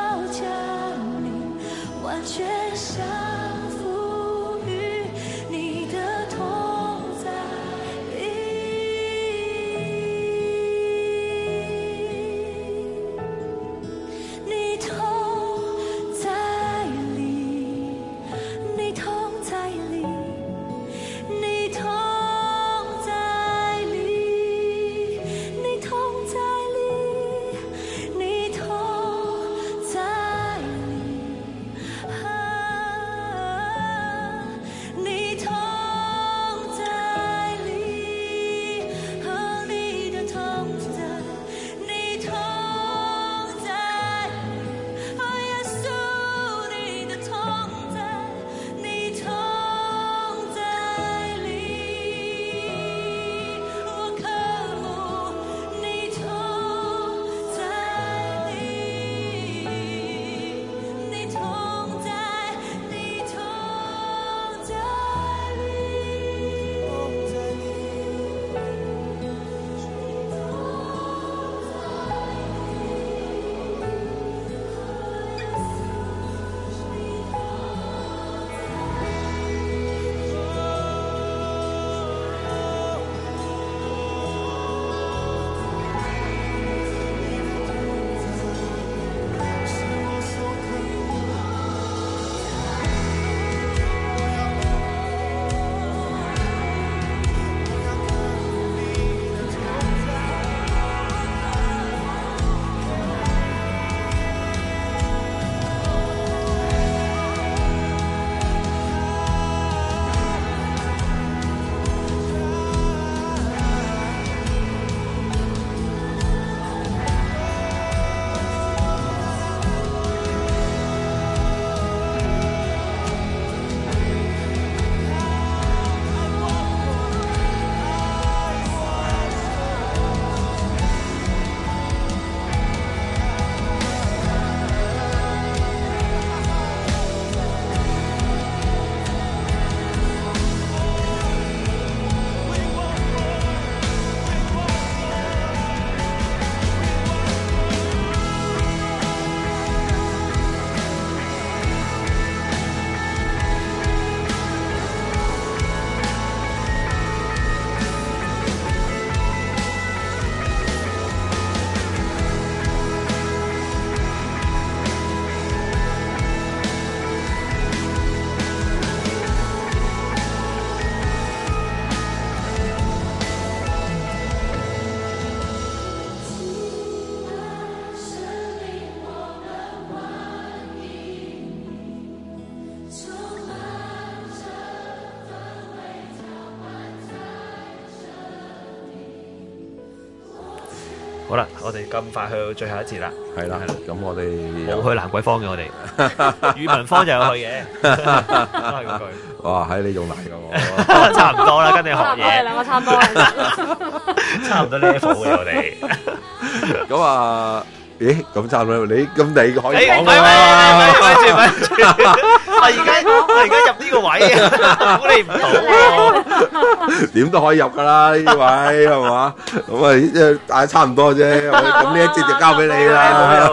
好啦，我哋咁快去到最後一節啦， 係啦係啦， 咁我哋冇去蘭桂坊嘅我哋，語文科就有去嘅，都係嗰句， 哇，喺你仲難過我， 差唔多啦，跟你學差唔多，你嘢， 兩個差唔多。 差唔多 level 嘅我哋。 咁啊，咦，咁差唔多，你咁你可以誒， 講咪咪㗎嘛？ 咪咪住咪住，我而家我而家入呢個位啊，估你唔到喎。 點都可以入噶啦，呢位係嘛？咁啊，即係大家差唔多啫。咁呢一節就交俾你啦。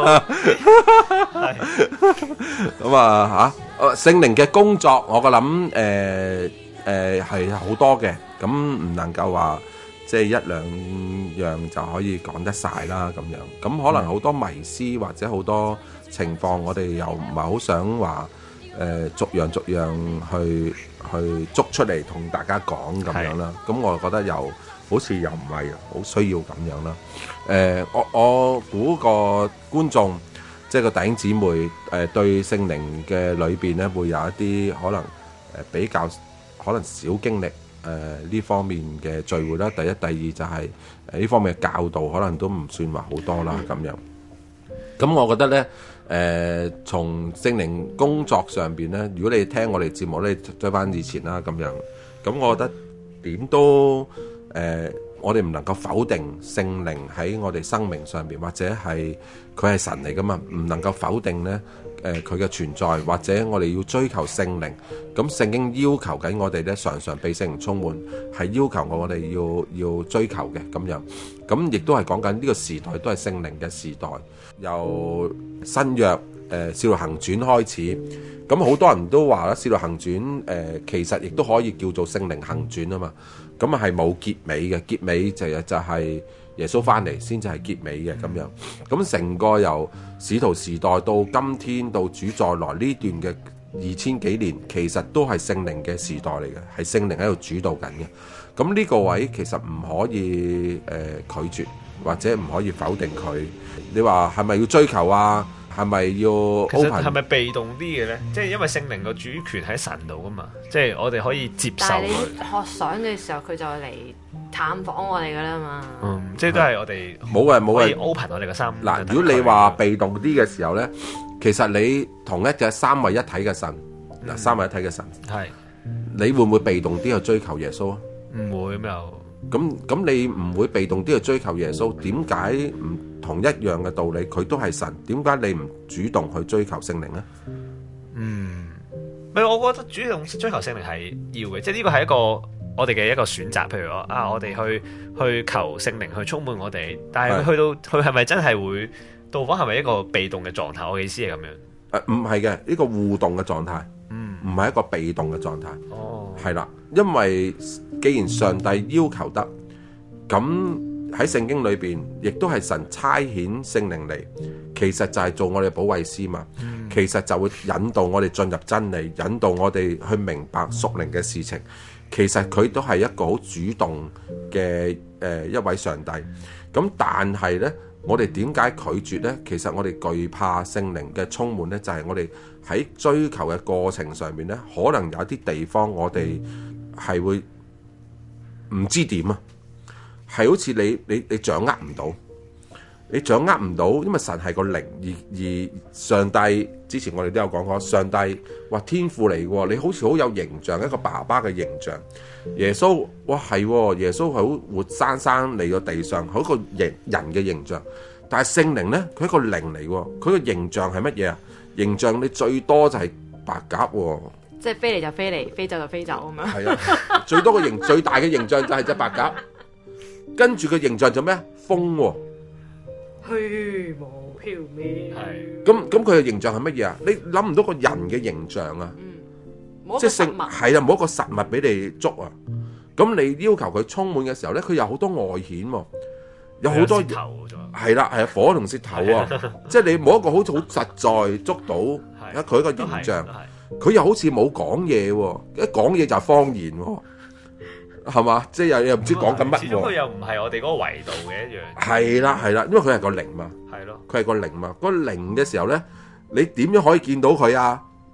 咁啊嚇，聖靈嘅工作，我個諗誒誒係好多嘅，咁唔能夠話即係一兩樣就可以講得晒啦咁樣。咁可能好多迷思或者好多情況，我哋又唔係好想話誒逐樣逐樣去去捉出嚟同大家講咁樣啦。咁我覺得又好似又唔係好需要咁樣啦。誒，我我估個觀眾。即係個弟兄姊妹誒、呃、對聖靈嘅裏邊咧，會有一啲可能誒、呃、比較可能少經歷誒呢、呃、方面嘅聚會啦。第一、第二就係誒呢方面嘅教導，可能都唔算話好多啦咁樣。咁我覺得咧誒、呃，從聖靈工作上邊咧，如果你聽我哋節目咧，追翻以前啦咁樣，咁我覺得點都誒。呃我哋唔能夠否定聖靈喺我哋生命上邊，或者係佢係神嚟噶嘛，唔能夠否定呢誒佢嘅存在，或者我哋要追求聖靈。咁聖經要求緊我哋呢，常常被聖靈充滿，係要求我哋要要追求嘅咁樣。咁亦都係講緊呢個時代都係聖靈嘅時代，由新約誒《使徒行傳》開始。咁好多人都話啦，《使徒行傳》誒、呃、其實亦都可以叫做聖靈行傳啊嘛。咁啊係冇結尾嘅，結尾就係就係耶穌翻嚟先至係結尾嘅咁樣。咁成個由使徒時代到今天到主再來呢段嘅二千幾年，其實都係聖靈嘅時代嚟嘅，係聖靈喺度主導緊嘅。咁呢個位其實唔可以誒、呃、拒絕，或者唔可以否定佢。你話係咪要追求啊？係咪要 open？ 其實係咪被動啲嘅咧？即係因為聖靈個主權喺神度噶嘛，即係我哋可以接受但係你佢。 學想嘅時候，佢就嚟探訪我哋噶啦嘛。 嗯，即係都係我哋冇嘅冇可以嘅。 open 我哋個心。 嗱，如果你話被動啲嘅時候咧，其實你同一隻三位一體嘅神，嗱、 嗯、 三位一體嘅神， 係你會唔會被動啲去追求耶穌啊？ 唔會咁又咁咁你唔會被動啲去追求耶穌，點解唔同一樣嘅道理？佢都係神，點解你唔主動去追求聖靈呢？ 嗯，唔係，我覺得主動追求聖靈係要嘅，即係呢個係一個我哋嘅一個選擇。譬如我啊，我哋去去求聖靈去充滿我哋，但係去到佢係咪真係會到訪？係咪一個被動嘅狀態？我嘅意思係咁樣。 誒，唔係嘅，呢個互動嘅狀態， 嗯， 唔係一個被動嘅狀態。 哦， 係啦，因為既然上帝要求得，咁喺聖經裏邊，亦都係神差遣聖靈嚟，其實就係做我哋保惠師嘛。 嗯、 其實就會引導我哋進入真理，引導我哋去明白屬靈嘅事情。其實佢都係一個好主動嘅誒、呃、一位上帝。咁但係呢，我哋點解拒絕呢？其實我哋懼怕聖靈嘅充滿呢，就係、是、我哋喺追求嘅過程上面呢，可能有啲地方我哋係會唔知點啊，係好似你你你掌握唔到，你掌握唔到，因為神係個靈，而而上帝之前我哋都有講過，上帝話天父嚟嘅，你好似好有形象，一個爸爸嘅形象。耶穌，哇係，耶穌係好活生生嚟到地上，係一個形人嘅形象。但係聖靈呢，佢係一個靈嚟，佢個形象係乜嘢啊？形象你最多就係白鴿。 即係飛嚟就飛嚟，飛走就飛走咁樣。 係啊，最多個形最大嘅形象就係隻白鴿，跟住個形象就咩？風喎， 虛無縹緲。 係。 咁咁佢嘅形象係乜嘢啊？你諗唔到個人嘅形象啊？ 嗯，冇即係聖一個實物。 係啊，冇一個實物俾你捉啊！咁你要求佢充滿嘅時候咧，佢有好多外顯喎，有好多頭咗。 係啦，係啊，火同舌頭啊，即係你冇一個好似好實在捉到啊佢一個形象。佢又好似冇講嘢喎，一講嘢就係方言喎，係嘛？即係又又唔知講緊乜喎。 始終佢又唔係我哋嗰個維度嘅一樣。 係啦係啦，因為佢係個靈嘛。 係咯。 佢係個靈嘛，嗰個靈嘅時候咧，你點樣可以見到佢啊？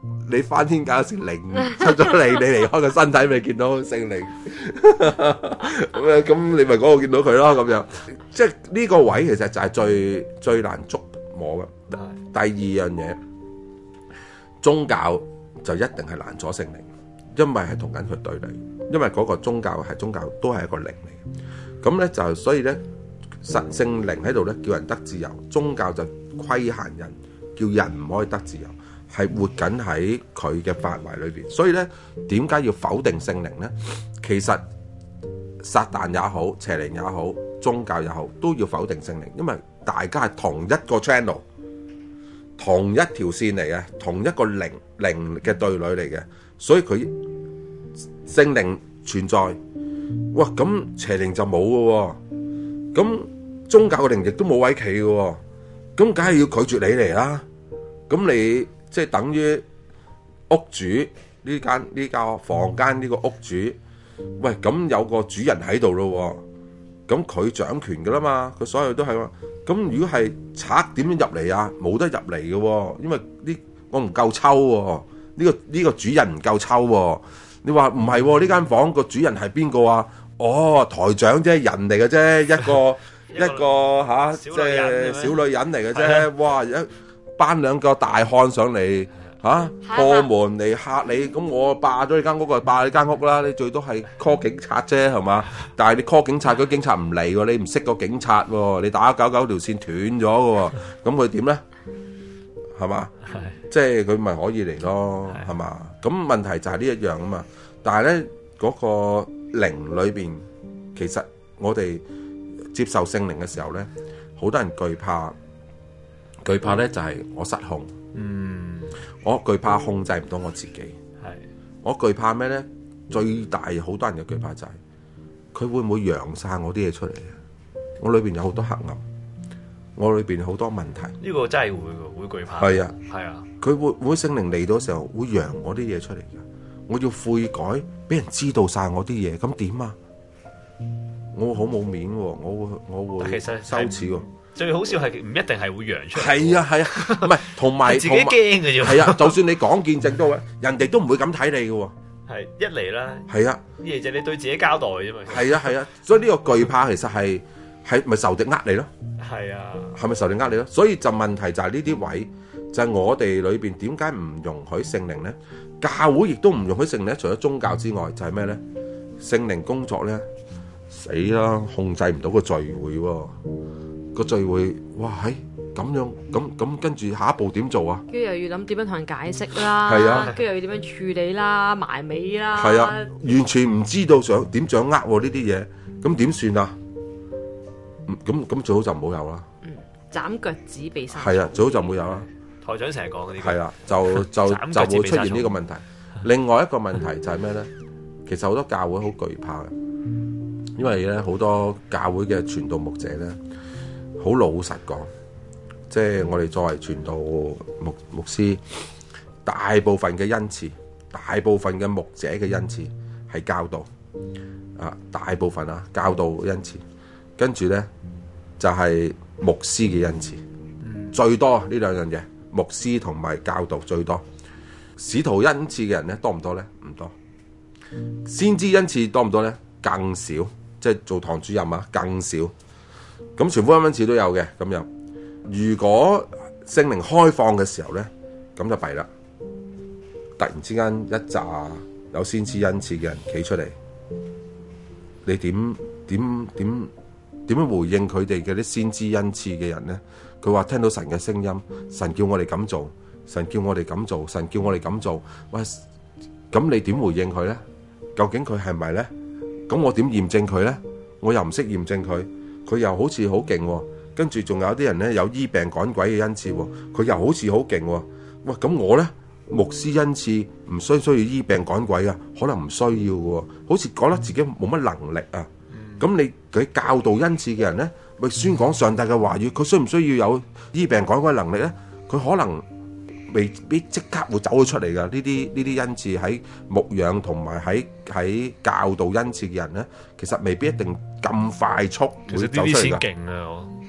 你翻天架時靈出咗嚟，你離開個身體咪見到聖靈，咁啊咁你咪嗰個見到佢咯咁樣，即係呢個位其實就係最最難捉摸嘅。第二樣嘢，宗教就一定係難阻聖靈，因為係同緊佢對立，因為嗰個宗教係宗教都係一個靈嚟嘅，咁咧就所以咧實聖靈喺度咧叫人得自由，宗教就規限人，叫人唔可以得自由。係活緊喺佢嘅範圍裏邊，所以咧點解要否定聖靈呢？其實撒旦也好，邪靈也好，宗教也好，都要否定聖靈，因為大家係同一個 channel， 同一條線嚟嘅，同一個靈靈嘅對壘嚟嘅，所以佢聖靈存在，哇咁邪靈就冇嘅喎，咁宗教嘅靈亦都冇位企嘅喎，咁梗係要拒絕你嚟啦，咁你。即係等於屋主呢間呢間房間呢個屋主，喂咁有個主人喺度咯，咁佢掌權噶啦嘛，佢所有都係喎。咁如果係賊點樣入嚟啊？冇得入嚟嘅喎，因為呢我唔夠抽喎，呢個呢個主人唔夠抽喎。你話唔係喎？呢間房個主人係邊個啊？哦，台長啫，人嚟嘅啫，一個一個嚇，即係小女人嚟嘅啫。哇！一搬兩個大漢上嚟嚇，破門嚟嚇你，咁我霸咗你間屋就霸你間屋啦，你最多係 call 警察啫係嘛？但係你 call 警察，嗰警察唔嚟喎，你唔識個警察喎，你打九九條線斷咗嘅喎，咁佢點咧？係嘛？即係佢咪可以嚟咯，係嘛？咁問題就係呢一樣啊嘛。但係咧嗰個靈裏邊，其實我哋接受聖靈嘅時候咧，好多人懼怕。懼怕咧就係我失控，嗯，我懼怕控制唔到我自己，係，我懼怕咩咧？最大好多人嘅懼怕就係佢會唔會揚晒我啲嘢出嚟啊？我裏邊有好多黑暗，我裏邊好多問題， 呢個真係會會懼怕， 係啊， 係啊， 佢會會聖靈嚟到時候會揚我啲嘢出嚟嘅，我要悔改，俾人知道晒我啲嘢，咁點啊？我好冇面喎，我會我會羞恥喎。 最好笑係唔一定係會揚出嚟， 係啊係啊，唔係同埋自己驚嘅啫。 係啊，就算你講見證都好，人哋都唔會咁睇你嘅喎。 係一嚟啦， 係啊， 二嚟就你對自己交代啫嘛。 係啊係啊，所以呢個懼怕其實係係咪仇敵呃你咯？ 係啊，係咪仇敵呃你咯？所以就問題就係呢啲位，就係我哋裏邊點解唔容許聖靈咧？教會亦都唔容許聖靈咧，除咗宗教之外，就係咩咧？聖靈工作咧，死啦，控制唔到個聚會喎。個聚會，哇！喺咁樣咁咁，跟住下一步點做啊？ 跟住又要諗點樣同人解釋啦， 係啊， 跟住又要點樣處理啦，埋尾啦， 係啊，完全唔知道想點掌握呢啲嘢，咁點算啊？咁咁最好就唔好有啦。 嗯，斬腳趾避沙蟲。 係啊，最好就唔好有啦。 台長成日講嗰啲。係啊，就就就會出現呢個問題。另外一個問題就係咩咧？其實好多教會好懼怕嘅，因為咧好多教會嘅傳道牧者咧。好老實講，即係我哋作為傳道牧牧師，大部分嘅恩賜，大部分嘅牧者嘅恩賜係教導啊，大部分啊教導恩賜，跟住咧就係、是、牧師嘅恩賜，嗯、最多呢兩樣嘢，牧師同埋教導最多。使徒恩賜嘅人咧多唔多咧？唔多。先知恩賜多唔多咧？更少，即係做堂主任啊，更少。咁傳福音恩賜都有嘅咁樣，如果聖靈開放嘅時候咧，咁就弊啦。突然之間一紮有先知恩賜嘅人企出嚟，你點點點點樣回應佢哋嘅啲先知恩賜嘅人咧？佢話聽到神嘅聲音，神叫我哋咁做，神叫我哋咁做，神叫我哋咁做。喂，咁你點回應佢咧？究竟佢係咪咧？咁我點驗證佢咧？我又唔識驗證佢。佢又好似好勁喎，跟住仲有啲人咧有醫病趕鬼嘅恩賜喎，佢又好似好勁喎。喂，咁我咧牧師恩賜唔需需要醫病趕鬼啊？可能唔需要嘅喎，好似覺得自己冇乜能力啊。咁、嗯、你佢教導恩賜嘅人咧，咪宣講上帝嘅話語，佢需唔需要有醫病趕鬼能力咧？佢可能未必即刻會走咗出嚟㗎。呢啲呢啲恩賜喺牧養同埋喺喺教導恩賜嘅人咧，其實未必一定咁快速會走出嚟㗎。其實呢啲先勁啊！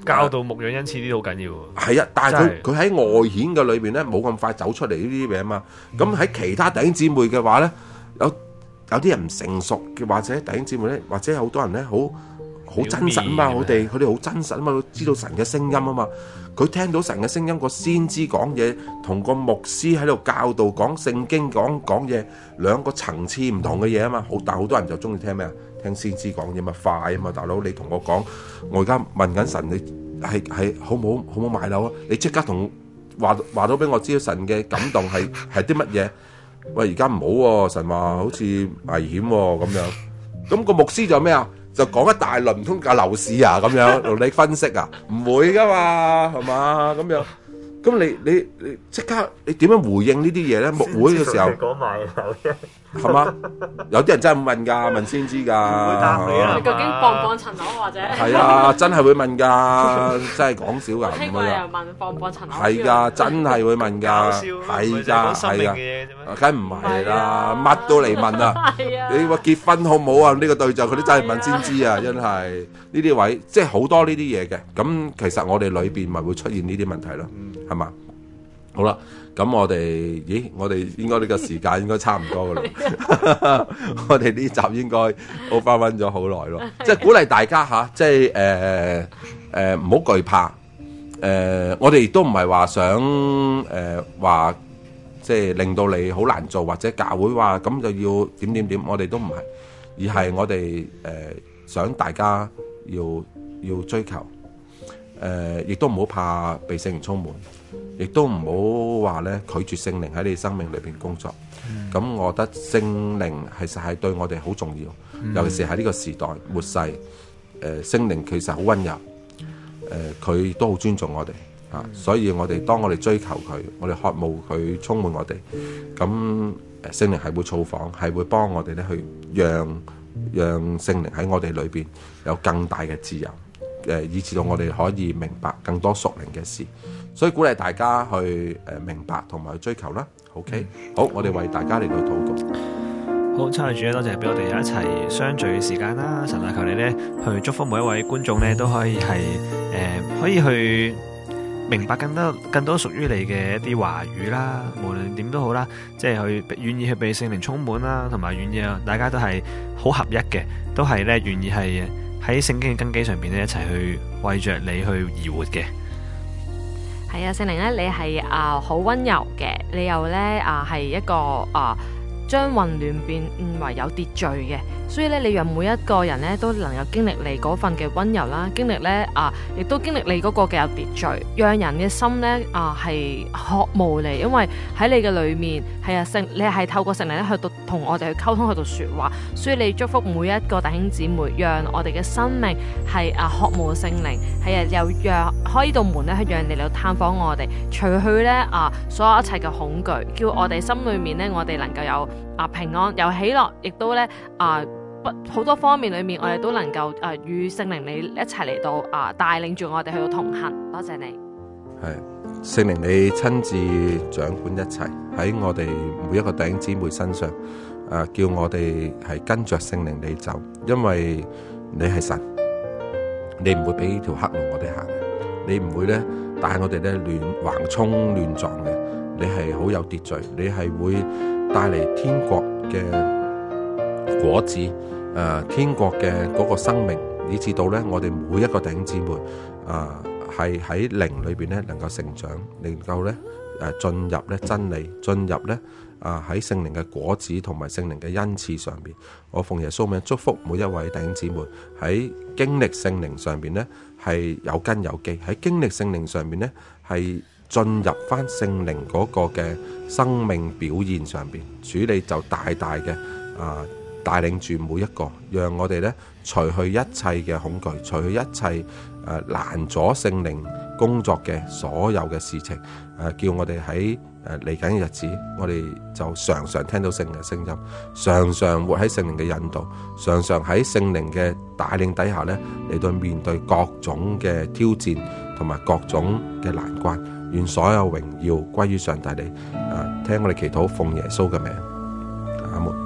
教導牧養恩賜呢啲好緊要喎。 係啊，但係佢真係佢喺外顯嘅裏邊咧，冇咁快走出嚟呢啲嘢啊嘛。咁喺其他弟兄姊妹嘅話咧，有有啲人唔成熟嘅，或者弟兄姊妹咧，或者好多人咧，好好真實啊嘛， 表面佢哋佢哋好真實啊嘛，知道神嘅聲音啊嘛。佢聽到神嘅聲音，個先知講嘢，同個牧師喺度教導講聖經講講嘢，兩個層次唔同嘅嘢啊嘛。好，但係好多人就中意聽咩啊？聽先知講嘢嘛，快啊嘛，大佬你同我講，我而家問緊神，你係係好唔好好唔好買樓啊？你即刻同話話到俾我知道神嘅感動係係啲乜嘢？喂，而家唔好喎，神話好似危險喎咁樣。咁個牧師就咩啊？就講一大輪，唔通架樓市啊咁樣同你分析啊？唔會噶嘛，係嘛咁樣？咁你你你即刻你點樣回應呢啲嘢咧？牧會嘅時候講買樓啫， 係嘛？有啲人真係咁問㗎，問先知㗎。 會答你啊你究竟放唔放層樓或者？ 係啊，真係會問㗎，真係講少㗎， 聽唔會啊。 過你又問放唔放層樓？ 係㗎，真係會問㗎， 搞笑係唔係就係㗎， 講生命嘅係㗎， 嘢啫咩？ 梗唔係啦，乜都嚟問啊！ 係啊， 你話結婚好唔好啊？呢個對象佢都真係問先知啊，真係呢啲位，即係好多呢啲嘢嘅。咁其實我哋裏邊咪會出現呢啲問題咯，係嘛？好啦，咁我哋，咦？我哋應該呢個時間應該差唔多噶啦。我哋呢集應該 overrun 咗好耐咯，即係鼓勵大家吓，即係誒誒唔好懼怕。誒、呃，我哋亦都唔係話想誒話，即係令到你好難做，或者教會話咁就要點點點，我哋都唔係，而係我哋誒、呃、想大家要要追求。誒、呃，亦都唔好怕被聖靈充滿，亦都唔好話咧拒絕聖靈喺你生命裏邊工作。咁、嗯、我覺得聖靈其實係對我哋好重要，嗯、尤其是喺呢個時代末世。誒、呃，聖靈其實好溫柔，誒、呃，佢都好尊重我哋啊，嗯、所以我哋當我哋追求佢，我哋渴慕佢充滿我哋，咁誒聖靈係會造訪，係會幫我哋咧去讓讓聖靈喺我哋裏邊有更大嘅自由。誒，以至到我哋可以明白更多屬靈嘅事，所以鼓勵大家去誒明白同埋去追求啦。OK，好，我哋為大家嚟到禱告。 好，親愛主，多謝俾我哋有一齊相聚嘅時間啦。神啊，求你咧去祝福每一位觀眾咧，都可以係誒、呃、可以去明白更多更多屬於你嘅一啲話語啦。無論點都好啦，即係去願意去被聖靈充滿啦，同埋願意啊，大家都係好合一嘅，都係咧願意係喺聖經嘅根基上邊咧，一齊去為着你去而活嘅。 係啊，聖靈咧，你係啊好溫柔嘅，你又咧啊係一個啊將混亂變為有秩序嘅，所以咧你讓每一個人咧都能夠經歷你嗰份嘅溫柔啦，經歷咧啊亦都經歷你嗰個嘅有秩序，讓人嘅心咧啊係渴慕你，因為喺你嘅裏面係啊聖，你係透過聖靈咧去到同我哋去溝通，去到說話，所以你祝福每一個弟兄姊妹，讓我哋嘅生命係啊渴慕聖靈，係啊又讓開呢道門咧，去讓你嚟到探訪我哋，除去咧啊所有一切嘅恐懼，叫我哋心裏面咧，我哋能夠有啊平安，有喜樂，亦都咧啊不好多方面裏面，我哋都能夠啊與聖靈你一齊嚟到啊帶領住我哋去到同行。多謝你， 係聖靈你親自掌管一切喺我哋每一個弟兄姊妹身上，啊叫我哋係跟着聖靈你走，因為你係神，你唔會俾條黑路我哋行嘅，你唔會咧帶我哋咧亂橫衝亂撞嘅，你係好有秩序，你係會帶嚟天國嘅果子，誒、呃，天國嘅嗰個生命，以至到咧我哋每一個弟兄姊妹，啊、呃，係喺靈裏邊咧能夠成長，能夠咧誒進入咧真理，進入咧啊喺聖靈嘅果子同埋聖靈嘅恩賜上邊，我奉耶穌名祝福每一位弟兄姊妹喺經歷聖靈上邊咧係有根有基，喺經歷聖靈上邊咧係進入翻聖靈嗰個嘅生命表現上邊，主你就大大嘅啊帶領住每一個，讓我哋咧除去一切嘅恐懼，除去一切誒攔阻聖靈工作嘅所有嘅事情，誒叫我哋喺誒嚟緊嘅日子，我哋就常常聽到聖靈嘅聲音，常常活喺聖靈嘅引導，常常喺聖靈嘅帶領底下咧嚟到面對各種嘅挑戰同埋各種嘅難關。願所有榮耀歸於上帝你，啊，聽我哋祈禱，奉耶穌嘅名，阿門。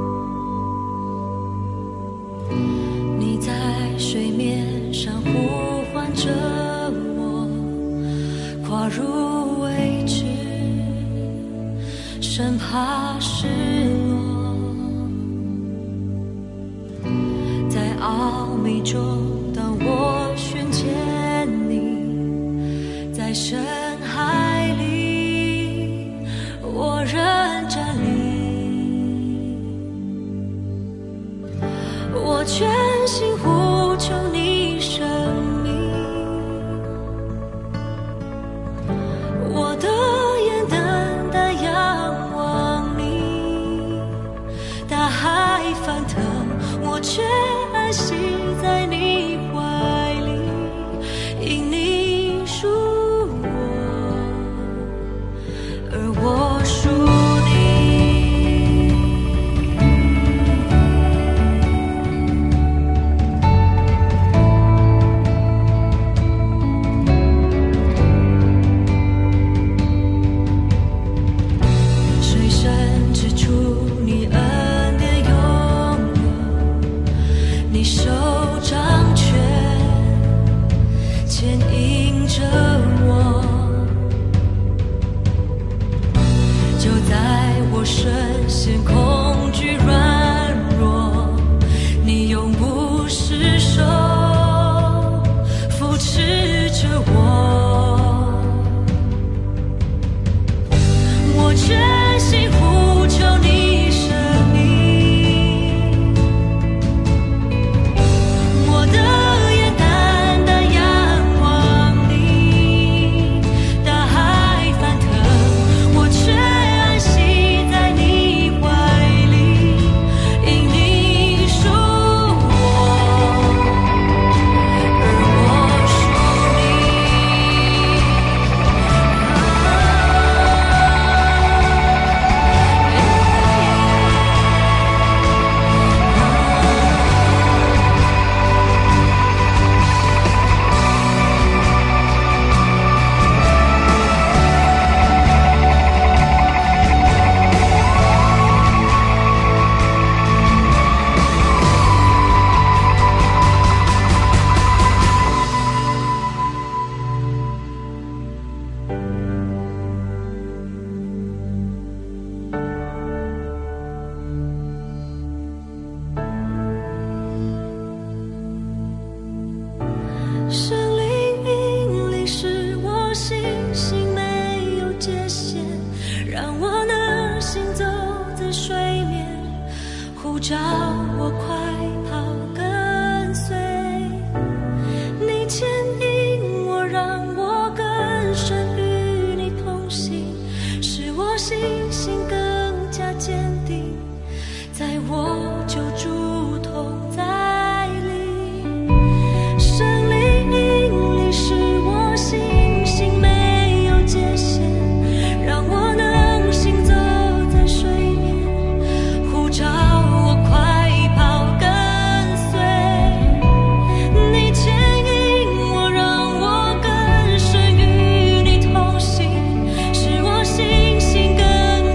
你在水面上呼跨入未知，生怕失落，在奥秘中，当我寻见你，在深海里，我仍站立，我全心呼求你生命，我的眼单单仰望你，大海翻腾，我却安息在你怀里，因你属我，而我属你。水深之处，你恩典拥有，你手掌权牵引着我，就在我深陷恐惧软弱，你永不失手扶持着我，我全心呼求你生命，我的眼单单仰望你，大海翻腾，我却安息在你怀里，因你属我，而我属神灵引领使我信心没有界限，让我能行走在水面，呼召我快跑跟随，你牵引我，让我更深与你同行，使我信心更加坚定，在我救主同在里，神灵引领使我信心没有界限，让我能行走在水面，呼召我快跑跟随，你牵引我，让我更深与你同行，使我信心更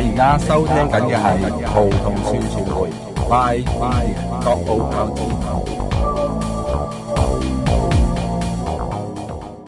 你而家收聽緊嘅係葡萄樹傳媒 by 粵語國澳校